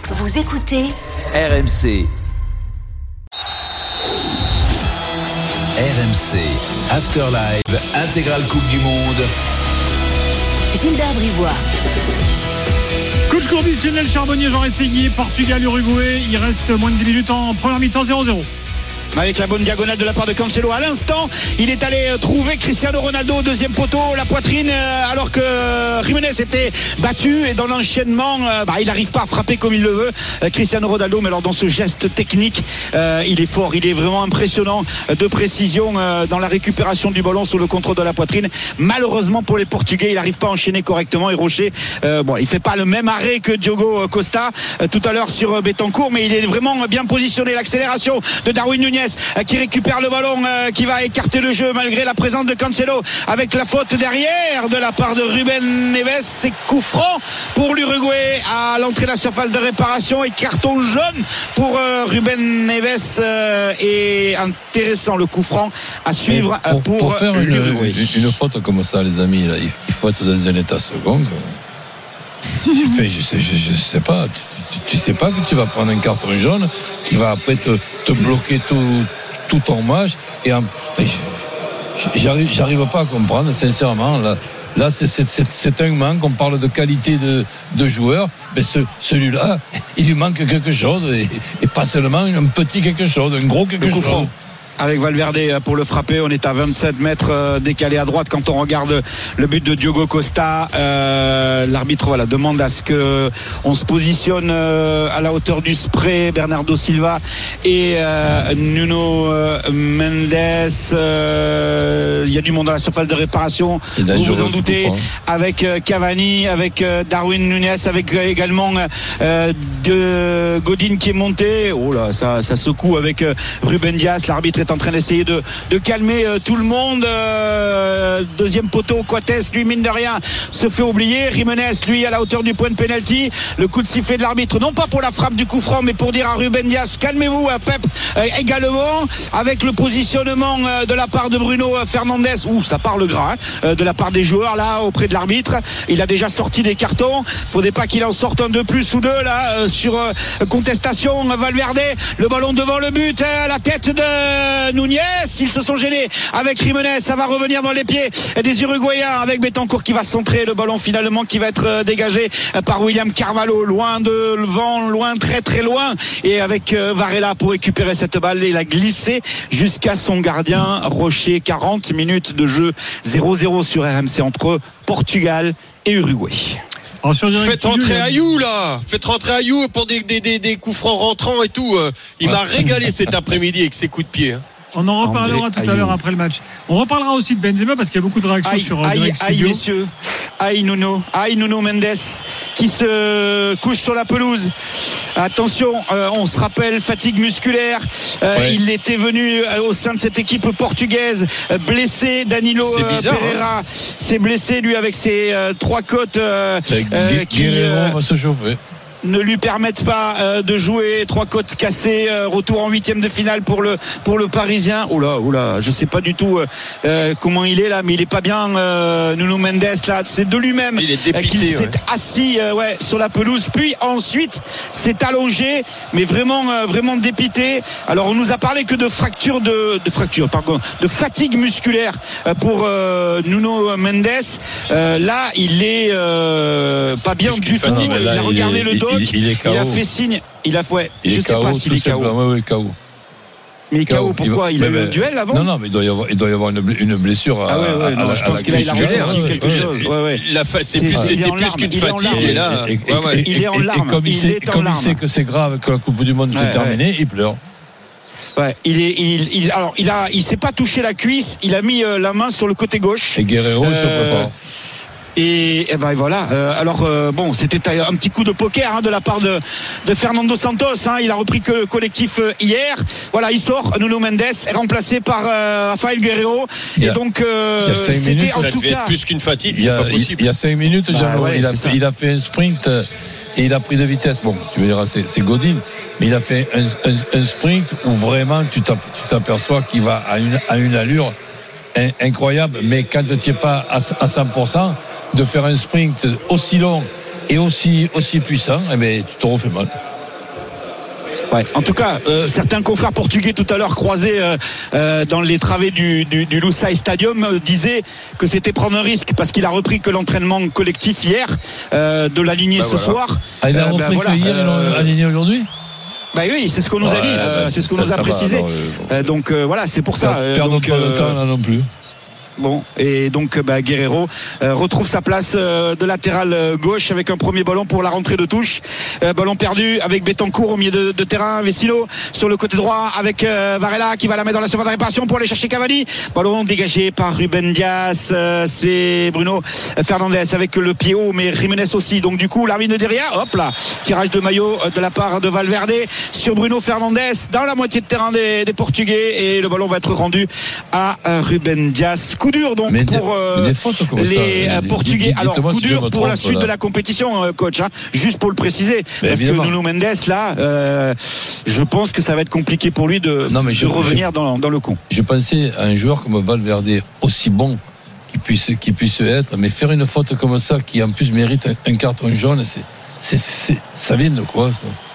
Vous écoutez RMC. RMC After Live Intégrale Coupe du Monde. Gilbert Brivois. Coach Courbis, Lionel Charbonnier, Jean Rességuier, Portugal-Uruguay. Il reste moins de 10 minutes en première mi-temps, 0-0. Avec la bonne diagonale de la part de Cancelo. À l'instant, il est allé trouver Cristiano Ronaldo au deuxième poteau, la poitrine, alors que Jiménez était battu. Et dans l'enchaînement, il n'arrive pas à frapper comme il le veut, Cristiano Ronaldo. Mais alors dans ce geste technique, il est fort, il est vraiment impressionnant de précision dans la récupération du ballon sur le contrôle de la poitrine. Malheureusement pour les Portugais, il n'arrive pas à enchaîner correctement. Et Rocher, il fait pas le même arrêt que Diogo Costa tout à l'heure sur Betancourt, mais il est vraiment bien positionné. L'accélération de Darwin Núñez qui récupère le ballon, qui va écarter le jeu malgré la présence de Cancelo, avec la faute derrière de la part de Ruben Neves. C'est coup franc pour l'Uruguay à l'entrée de la surface de réparation et carton jaune pour Ruben Neves. Et intéressant le coup franc à suivre pour faire l'Uruguay. Une faute comme ça, les amis, là, il faut être dans un état second. Je sais pas. Tu sais pas que tu vas prendre un carton jaune qui va après te bloquer tout ton match. Et j'arrive pas à comprendre, sincèrement. Là c'est un manque. On parle de qualité de joueur, mais celui-là, il lui manque quelque chose, et pas seulement un petit quelque chose, un gros quelque chose. Avec Valverde pour le frapper, on est à 27 mètres décalé à droite quand on regarde le but de Diogo Costa. L'arbitre demande à ce que on se positionne à la hauteur du spray. Bernardo Silva et Nuno Mendes. Il y a du monde à la surface de réparation, vous vous en doutez, avec Cavani, avec Darwin Núñez, avec également de Godin qui est monté. Oh là, ça secoue avec Ruben Dias. L'arbitre est en train d'essayer de calmer tout le monde. Deuxième poteau, Coates, lui, mine de rien, se fait oublier. Jiménez, lui, à la hauteur du point de pénalty. Le coup de sifflet de l'arbitre, non pas pour la frappe du coup franc, mais pour dire à Ruben Dias, calmez-vous, Pep, également, avec le positionnement de la part de Bruno Fernandes. Ça parle gras, de la part des joueurs, là, auprès de l'arbitre. Il a déjà sorti des cartons. Faudrait pas qu'il en sorte un de plus ou deux, là, sur contestation. Valverde, le ballon devant le but, la tête de Núñez. Ils se sont gênés avec Jiménez. Ça va revenir dans les pieds des Uruguayens, avec Betancourt qui va centrer le ballon finalement, qui va être dégagé par William Carvalho, loin de le vent, loin, très très loin, et avec Varela pour récupérer cette balle. Il a glissé jusqu'à son gardien Rocher. 40 minutes de jeu, 0-0 sur RMC entre Portugal et Uruguay. Faites rentrer Ayou là. Faites rentrer Ayou pour des coups francs rentrants et tout. Il m'a régalé cet après-midi avec ses coups de pied. On en reparlera tout à l'heure après le match. On reparlera aussi de Benzema parce qu'il y a beaucoup de réactions sur Direct Studio. Messieurs, Nuno Mendes qui se couche sur la pelouse. Attention, on se rappelle, fatigue musculaire. Il était venu au sein de cette équipe portugaise blessé. Danilo Pereira s'est blessé, lui, avec ses trois côtes qui va se chauffer. Ne lui permettent pas de jouer. Trois côtes cassées, retour en huitième de finale pour le Parisien. Oula, je sais pas du tout comment il est là, mais il est pas bien, Nuno Mendes là. C'est de lui-même qu'il s'est assis sur la pelouse, puis ensuite s'est allongé, mais vraiment dépité. Alors on nous a parlé que de fatigue musculaire pour Nuno Mendes. Là il est pas bien du tout. Il a regardé le dos. Il a fait signe. Je sais pas s'il est KO. Oui, KO. Mais KO, pourquoi? Il a eu le duel avant? Non, mais il doit y avoir une blessure. Je pense qu'il a ressenti quelque chose. C'était plus qu'une fatigue. Et là, il est en larmes. Comme il sait que c'est grave, que la Coupe du Monde s'est terminée, il pleure. Il s'est pas touché la cuisse. Il a mis la main sur le côté gauche. Et Guerreiro se prépare. Et voilà. C'était un petit coup de poker de la part de Fernando Santos. Il a repris que le collectif hier. Voilà, il sort. Nuno Mendes est remplacé par Rafael Guerreiro. Et donc c'était en tout cas plus qu'une fatigue. C'est pas possible. Il y a 5 minutes, Jeannot, il a fait un sprint et il a pris de vitesse. Bon, tu me diras, c'est Godin, mais il a fait un sprint où vraiment tu t'aperçois qu'il va à une allure incroyable. Mais quand tu n'es pas à 100%, de faire un sprint aussi long et aussi puissant, tu te refais mal. Ouais. En tout cas, certains confrères portugais tout à l'heure croisés dans les travées du Lusail Stadium disaient que c'était prendre un risque parce qu'il a repris que l'entraînement collectif hier de l'aligner ce soir. Ah, il a repris que hier, ils l'ont aligné aujourd'hui. Bah oui, c'est ce qu'on nous a dit, c'est ce qu'on nous a précisé. Donc voilà, c'est pour ça. Perdons pas de temps là non plus. Bon, et donc Guerreiro retrouve sa place de latéral gauche avec un premier ballon pour la rentrée de touche. Ballon perdu avec Betancourt au milieu de terrain, Vecino sur le côté droit avec Varela qui va la mettre dans la surface de réparation pour aller chercher Cavani. Ballon dégagé par Ruben Dias, c'est Bruno Fernandes avec le pied haut, mais Jiménez aussi. Donc du coup, l'arbitre de derrière, hop là, tirage de maillot de la part de Valverde sur Bruno Fernandes dans la moitié de terrain des Portugais, et le ballon va être rendu à Ruben Dias. Coup dur donc pour les Portugais. Alors coup dur pour la suite de la compétition, coach, hein, juste pour le préciser, parce que Nuno Mendes là, je pense que ça va être compliqué pour lui de revenir dans le coup. Je pensais à un joueur comme Valverde, aussi bon qu'il puisse être, mais faire une faute comme ça qui en plus mérite un carton jaune, ça vient de quoi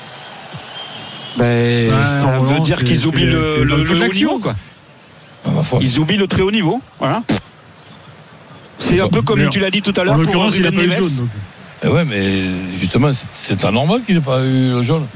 ça? Ça veut dire qu'ils oublient le haut niveau, quoi. Ils oublient le très haut niveau, voilà. C'est un peu comme tu l'as dit tout à l'heure pour Ruben Neves. Ouais, mais justement, c'est anormal qu'il n'ait pas eu le jaune.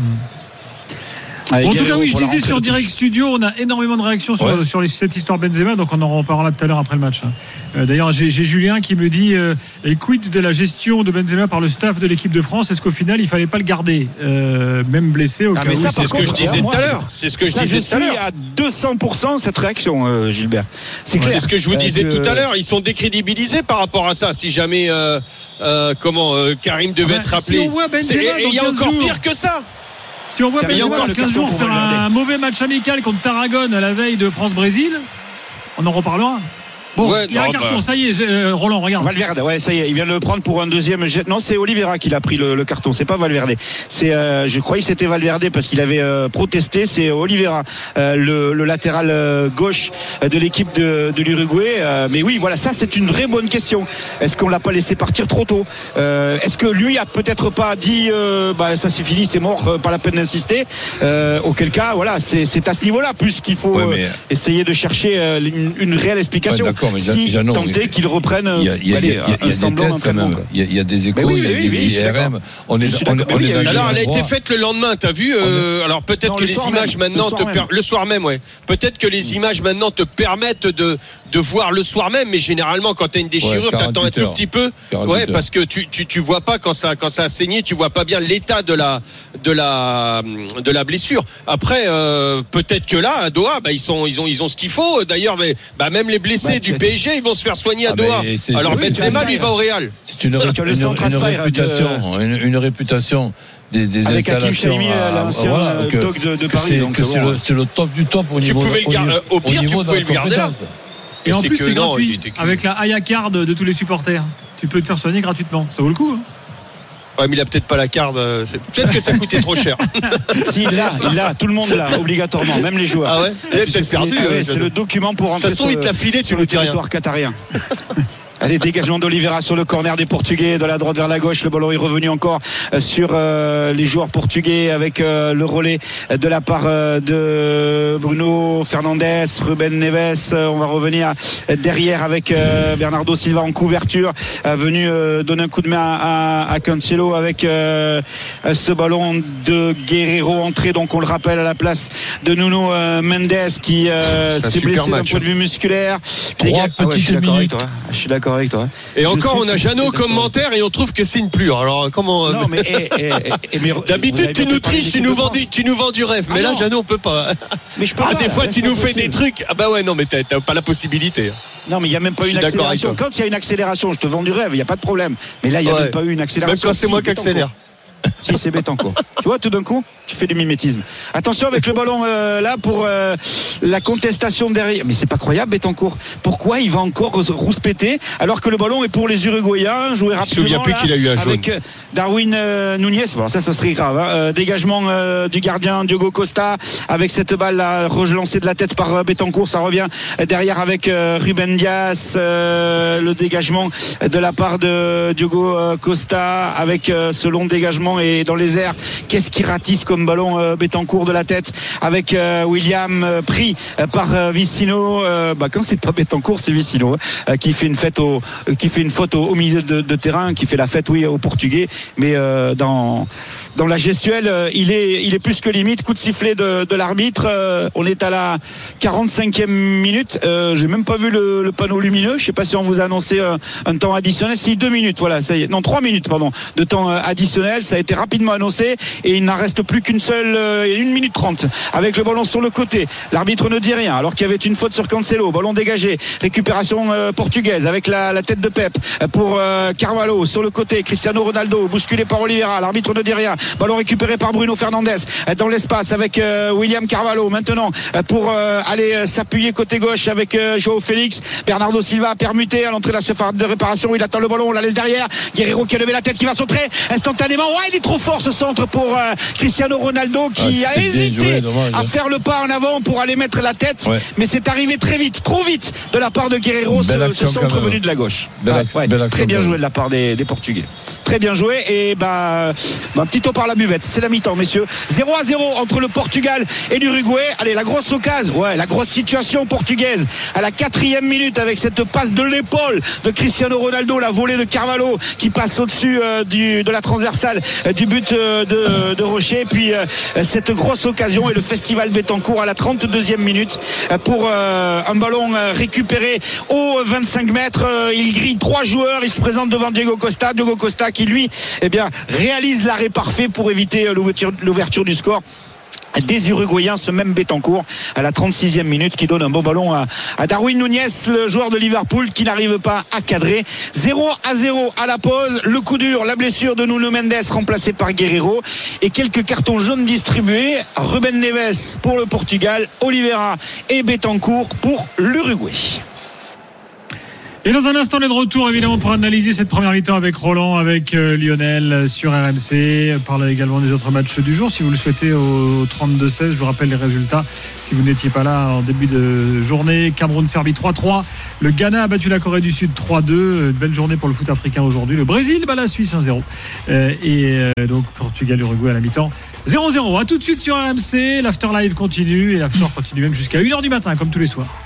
En tout cas, oui, je disais sur Direct Studio, on a énormément de réactions sur cette histoire Benzema, donc on en reparlera tout à l'heure après le match. D'ailleurs, j'ai Julien qui me dit quid de la gestion de Benzema par le staff de l'équipe de France, est-ce qu'au final il fallait pas le garder, même blessé au cas où. C'est ce que je disais tout à l'heure. C'est ce que je disais tout à l'heure. Je suis à 200% cette réaction, Gilbert. C'est clair. C'est ce que je vous disais tout à l'heure. Ils sont décrédibilisés par rapport à ça. Si jamais Karim devait être rappelé, si on voit Benzema il y a encore pire que ça. Si on voit Benzema dans 15 jours faire un mauvais match amical contre Tarragone à la veille de France-Brésil, on en reparlera. Bon, il y a un carton, ça y est, Roland, regarde. Valverde, ça y est, il vient de le prendre pour un deuxième jet. Non, c'est Oliveira qui l'a pris le carton, c'est pas Valverde. Je croyais que c'était Valverde parce qu'il avait protesté, c'est Oliveira, le latéral gauche de l'équipe de l'Uruguay. Mais oui, voilà, ça c'est une vraie bonne question. Est-ce qu'on l'a pas laissé partir trop tôt? Est-ce que lui a peut-être pas dit ça c'est fini, c'est mort, pas la peine d'insister? Auquel cas, voilà, c'est à ce niveau-là plus qu'il faut essayer de chercher une réelle explication. Tenter qu'ils reprennent un semblant d'entraînement. Il y a des échos, il y a des IRM. Alors elle a été faite le lendemain, t'as vu? Alors peut-être que les images maintenant le soir même, peut-être que les images maintenant te permettent de voir le soir même, mais généralement quand t'as une déchirure, t'attends un tout petit peu, parce que tu vois pas quand ça a saigné, tu vois pas bien l'état de la blessure. Après peut-être que là à Doha, ils ont ce qu'il faut. D'ailleurs, même les blessés du PSG, ils vont se faire soigner à Doha. Alors Benzema, lui, va au Real. C'est une réputation des avec Hakim Chaimi, l'ancien doc de Paris. C'est le top du top au niveau. Au pire, tu pouvais le garder là. Et en plus, c'est gratuit. Avec la Aya Card de tous les supporters, tu peux te faire soigner gratuitement. Ça vaut le coup. Ouais, mais il a peut-être pas la carte. Peut-être que ça coûtait trop cher. Si, il l'a, tout le monde l'a, obligatoirement, même les joueurs. Ah ouais. Il a peut-être perdu. C'est le document pour rentrer. Ça se trouve, il te l'a filé sur le territoire qatarien. Allez, dégagement d'Oliveira sur le corner des Portugais, de la droite vers la gauche. Le ballon est revenu encore sur les joueurs portugais avec le relais de la part de Bruno Fernandes, Ruben Neves. On va revenir derrière avec Bernardo Silva en couverture, venu donner un coup de main à Cancelo avec ce ballon de Guerreiro entré, donc on le rappelle, à la place de Nuno Mendes qui s'est blessé d'un point de vue musculaire. 3 petites minutes. Je suis d'accord avec toi. Et encore, on a Jeannot commentaire et on trouve que c'est une plure. Alors comment? Non, mais d'habitude tu nous triches, tu nous vends du rêve. Mais là, Jeannot, on peut pas. Mais je peux pas. Des fois, tu nous fais des trucs. Ah bah ouais, non, mais t'as pas la possibilité. Non, mais il n'y a même pas une accélération. Quand il y a une accélération, je te vends du rêve, il n'y a pas de problème. Mais là, il n'y a même pas eu une accélération. Même quand c'est moi qui accélère. Si, c'est Betancourt. Tu vois, tout d'un coup, tu fais du mimétisme. Attention avec le ballon là pour la contestation derrière. Mais c'est pas croyable, Betancourt. Pourquoi il va encore rouspéter alors que le ballon est pour les Uruguayens, joué rapidement. Il ne se souvient plus qu'il a eu un jaune. Avec Darwin Nunez. Bon, ça serait grave. Hein. Dégagement du gardien Diogo Costa avec cette balle là, relancée de la tête par Betancourt. Ça revient derrière avec Ruben Dias. Le dégagement de la part de Diogo Costa avec ce long dégagement et les airs. Qu'est-ce qui ratisse comme ballon Betancourt de la tête avec William pris par Vicino. Quand c'est pas Betancourt, c'est Vicino qui fait une faute au milieu de terrain, qui fait la fête au Portugais, mais dans la gestuelle il est plus que limite. Coup de sifflet de l'arbitre. On est à la 45e minute. J'ai même pas vu le panneau lumineux. Je sais pas si on vous a annoncé un temps additionnel. Si 2 minutes, voilà, ça y est. Non, 3 minutes, pardon, de temps additionnel. Ça a été rapidement annoncé et il n'en reste plus qu'une seule, 1 minute 30 avec le ballon sur le côté. L'arbitre ne dit rien alors qu'il y avait une faute sur Cancelo. Ballon dégagé. Récupération portugaise avec la tête de Pep pour Carvalho sur le côté. Cristiano Ronaldo bousculé par Oliveira. L'arbitre ne dit rien. Ballon récupéré par Bruno Fernandes dans l'espace avec William Carvalho maintenant pour aller s'appuyer côté gauche avec Joao Félix. Bernardo Silva a permuté à l'entrée de la surface de réparation. Il attend le ballon, on la laisse derrière. Guerreiro qui a levé la tête, qui va centrer instantanément. Ouais, il est trop fort ce centre pour Cristiano Ronaldo qui a hésité à faire le pas en avant pour aller mettre la tête, mais c'est arrivé très vite, trop vite de la part de Guerreiro, ce centre venu de la gauche. Très bien joué de la part des Portugais. Très bien joué et petit tour par la buvette. C'est la mi-temps, messieurs. 0-0 entre le Portugal et l'Uruguay. Allez, la grosse occasion, la grosse situation portugaise à la 4e minute avec cette passe de l'épaule de Cristiano Ronaldo, la volée de Carvalho qui passe au-dessus de la transversale du but de Rocher. Puis cette grosse occasion et le festival Betancourt à la 32e minute pour un ballon récupéré aux 25 mètres. Il grille 3 joueurs. Il se présente devant Diego Costa qui lui réalise l'arrêt parfait pour éviter l'ouverture du score des Uruguayens. Ce même Betancourt à la 36e minute qui donne un bon ballon à Darwin Núñez, le joueur de Liverpool, qui n'arrive pas à cadrer. 0-0 à la pause. Le coup dur, la blessure de Nuno Mendes remplacé par Guerreiro et quelques cartons jaunes distribués. Ruben Neves pour le Portugal, Oliveira et Betancourt pour l'Uruguay. Et dans un instant, on est de retour évidemment pour analyser cette première mi-temps avec Roland, avec Lionel sur RMC. Parler également des autres matchs du jour si vous le souhaitez au 32-16. Je vous rappelle les résultats si vous n'étiez pas là en début de journée. Cameroun-Serbie 3-3. Le Ghana a battu la Corée du Sud 3-2. Une belle journée pour le foot africain aujourd'hui. Le Brésil bat la Suisse 1-0. Donc Portugal-Uruguay à la mi-temps 0-0. À tout de suite sur RMC. L'After Live continue et l'After continue même jusqu'à 1h du matin comme tous les soirs.